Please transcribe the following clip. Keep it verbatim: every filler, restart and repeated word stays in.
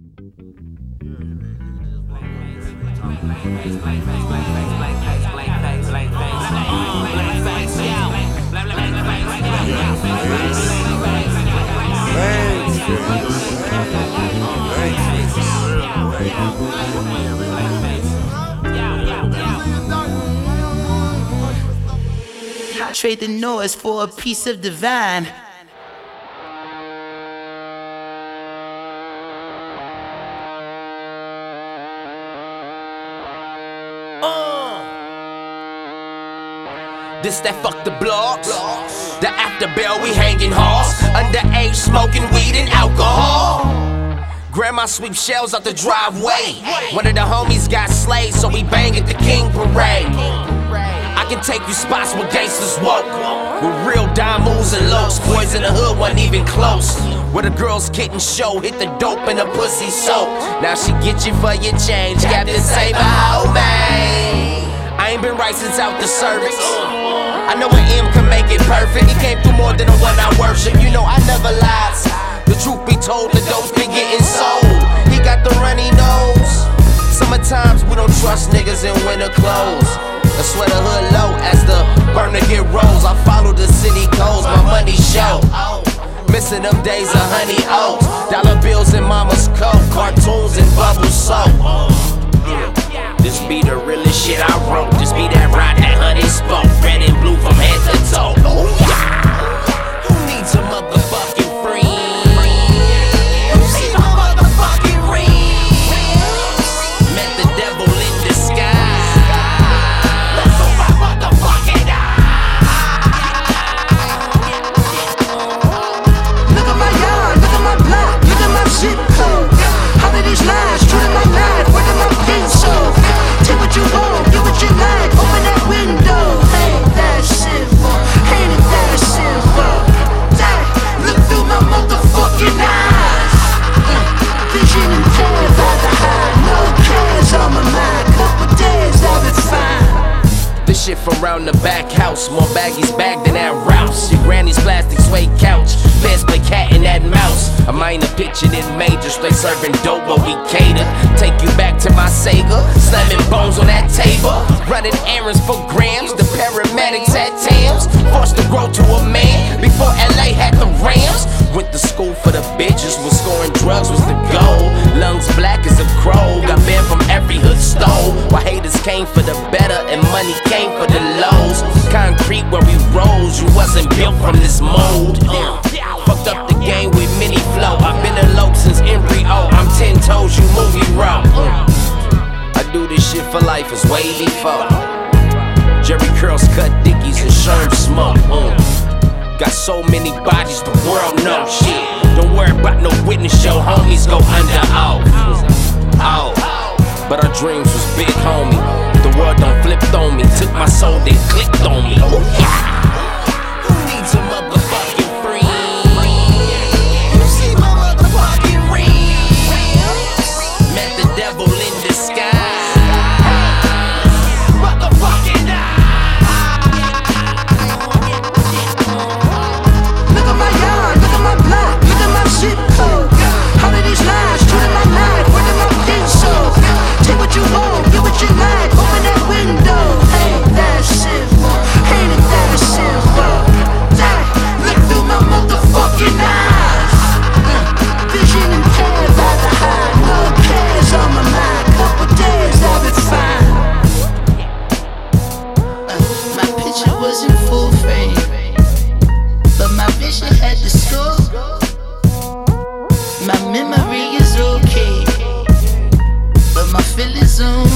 Trade the noise for a piece of divine. This that fuck the blogs, the after bell we hanging halls, underage smoking weed and alcohol. Grandma sweep shells out the driveway. One of the homies got slayed, so we bang at the King Parade. I can take you spots where gangsters woke, with real dime moves and lokes. Boys in the hood wasn't even close. Where the girls kitten show, hit the dope and the pussy soak. Now she get you for your change, Captain Saber, oh man. I ain't been right since out the service. I know an M can make it perfect. He came through more than the one I worship. You know I never lied. The truth be told, the dope's been getting sold. He got the runny nose. Summertimes we don't trust niggas in winter clothes. I swear the hood low as the burner get rolls. I follow the city codes, my money show. Missing them days of honey oats, dollar bills in mama's coat, cartoons and bubble soap. This be the realest shit I wrote. This be that ride that honey spoke, red and blue from head to toe. Oh yeah. Who needs a motherfucking friend? Who see my motherfucking rings? Met the devil in disguise. Look on my motherfucking eye. Look at my yard, look at my block, look at my zip code. All of these lies, true to my life, where did my pencil? Take what you want, do what you like, open that window. Ain't that simple, ain't it that simple? Dang, look through my motherfucking eyes. uh, Vision impaired by the high, no cares on my mind. Couple days I'll be fine. This shit from round the back house, more baggies bagged than that Rouse. Your granny's plastic suede couch, best play cat and that mouse. A minor picture in major, straight serving dope but we cater. Take you back to my Sega, slamming bones on that table. Running errands for grams, the paramedics had Tams. Forced to grow to a man, before L A had the Rams. Went to school for the bitches, was scoring drugs was the goal. Lungs black as a crow, got banned from every hood stole. While haters came for the better and money came for the lows. Concrete where we rose, you wasn't built from this mold. uh, Fucked up the game with mini flow. I've been alone since embryo, I'm ten toes, you movie row. uh, I do this shit for life, it's way before Jerry curls, cut dickies, and sherm smoke. uh. Got so many bodies, the world knows shit. Don't worry about no witness, your homies go under oath. Oh, but our dreams was big, homie. The world done flipped on me, took my soul, then clicked on me. Oh, yeah. Who needs a motherfucking friend? You see my motherfucking rings? Met the devil in disguise. Motherfucking Look at my yard, look at my block, look at my zip code. All of these lies, true to my life, where did my pencil? Take what you want, do what you like, open that window. Ain't that simple, ain't it that simple? Dang, look through my motherfucking eyes. uh, Vision impaired by the high, no cares on my mind. Couple days I'll be fine. Uh, my picture was in full frame, but my vision had the score. My memory is okay, but my feelings on